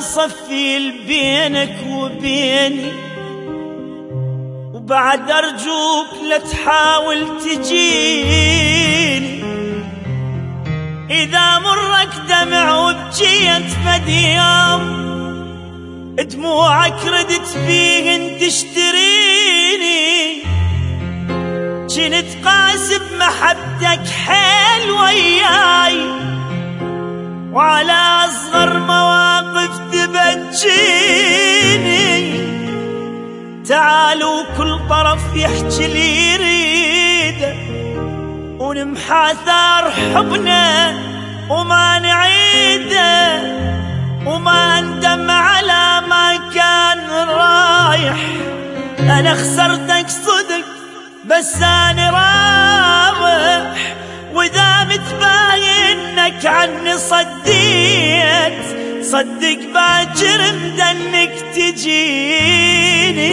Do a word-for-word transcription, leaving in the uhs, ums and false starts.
صفي بينك وبيني، وبعد أرجوك لا تحاول تجيني. إذا مرك دمع وبجيت فديام، دموعك ردت بيهن تشتريني. جنت قاس بمحبتك حيل وياي، وعلى أصغر مواقف تبجيني. تعالوا كل طرف يحكي لي يريده، ونمحى ثار حبنا وما نعيده، وما ندم على ما كان رايح. أنا خسرتك صدق بس أنا رابح، وإذا متباينك عني صديت، صدق باجر مدنك تجيني.